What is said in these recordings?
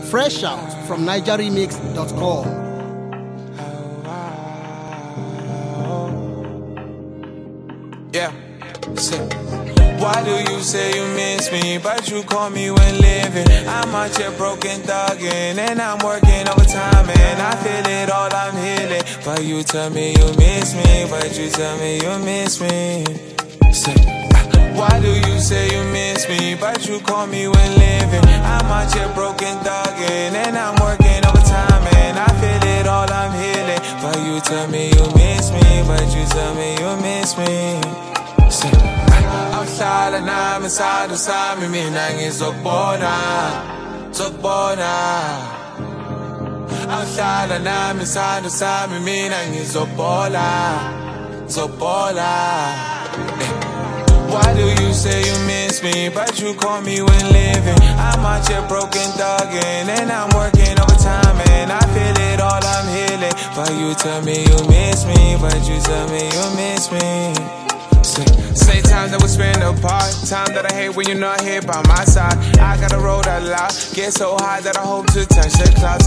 Fresh out from nigeremix.com. Yeah. Why do you say you miss me, but you call me when living? I'm out here broken thugging, and I'm working overtime, and I feel it all, I'm healing. But you tell me you miss me, but you tell me you miss me. Why do you say you miss me, but you call me when living? I'm out here broken thugging, and I'm working overtime, and I feel it all, I'm healing. But you tell me you miss me, but you tell me you miss me. Outside nami inside usami mina ngizokubona Outside nami inside usami mina ngizokubona Why do you say you miss me, but you call me when living? I'm out here broken thugging, and I'm working overtime, and I feel it all, I'm healing. But you tell me you miss me, but you tell me you miss me. Say time that we spend apart, time that I hate when you're not here by my side. I gotta roll that loud, get so high that I hope to touch the clouds,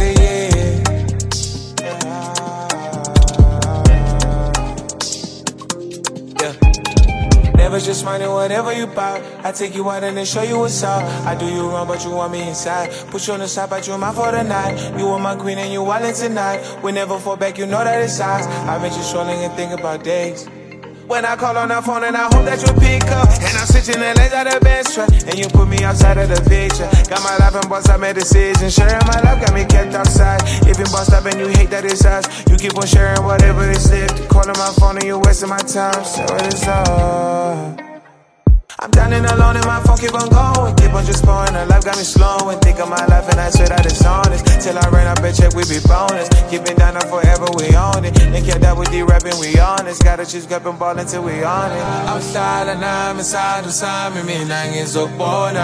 yeah. Never just minding whatever you bout. I take you out and then show you what's up. I do you wrong, but you want me inside. Put you on the side, but you're mine for the night. You are my queen and you wildin' tonight. We never fall back, you know that it's ours. I've been just strolling and think about days when I call on the phone and I hope that you pick up. And I'm switching the lanes out of bench truck, and you put me outside of the picture. Got my life and boss, I made decisions. Sharing my life got me kept outside. If you bossed up and you hate that it's us, you keep on sharing whatever they slipped. Calling my phone and you wasting my time, so it is up. I'm down and alone and my phone keep on going. Keep on just pouring, her life got me slowing. Think of my life and I swear that it's honest. Till I ran up a check, we be bonus. Keep it down and forever, we own it. And kept that with the rapping, we honest. Gotta choose grab and ball until we on it. Outside and I'm inside usami mina ngizokubona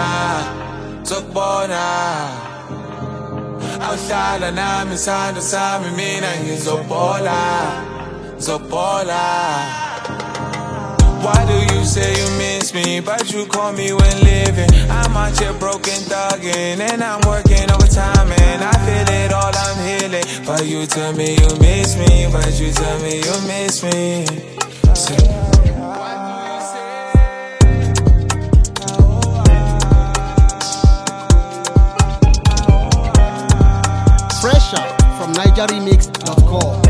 Outside and I'm inside usami mina ngizokubona Why do you say you miss me, but you call me when living? I'm out here broken thugging, and I'm working overtime, and I feel it all, I'm healing. But you tell me you miss me, but you tell me you miss me. Fresh out from nigeremix.com.